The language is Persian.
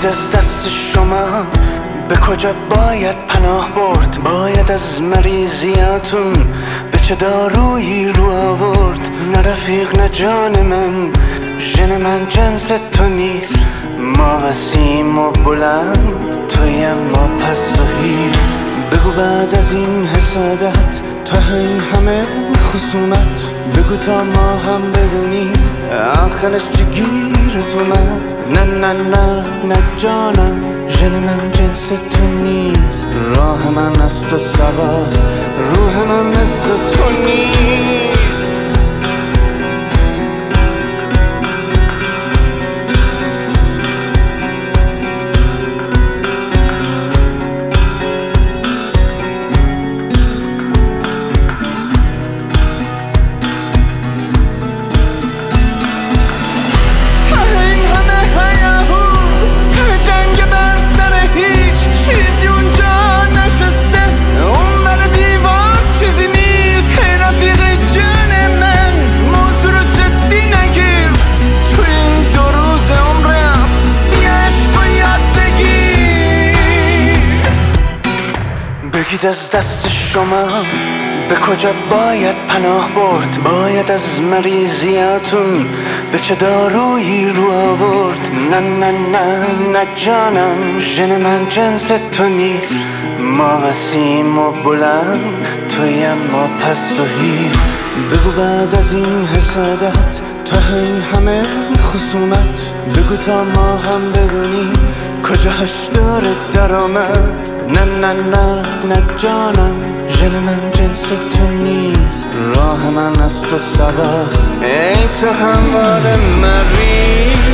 از دست شما به کجا باید پناه برد؟ باید از مریضیاتون به چه دارویی رو آورد؟ نه رفیق نه جان من، ژن من جنس تو نیست. ما وسیم و بلند، تویم ما پست و هیز. بگو بعد از این حسادت، تا این همه خصومت، بگو تا ما هم بدونیم آخرش چه گیرت اومد. نه نه نه نه جانم، ژن من جنس تو نیست. راه من از تو سواست، روح من مثل تو نیست. بگید از دست شما به کجا باید پناه برد؟ باید از مریضیاتون به چه دارویی رو آورد؟ نه نه نه نه جانم، ژن من جنس تو نیست. ما وسیم و بلند، تویم ما پست و هیز. بگو بعد از این حسادت، تا این همه خصومت، بگو تا ما هم بدونیم کجاش داره درآمد. نه نه نه نه جانم، ژن من جنس تو نیست. راه من از تو سواست، ای تو هموار مریض.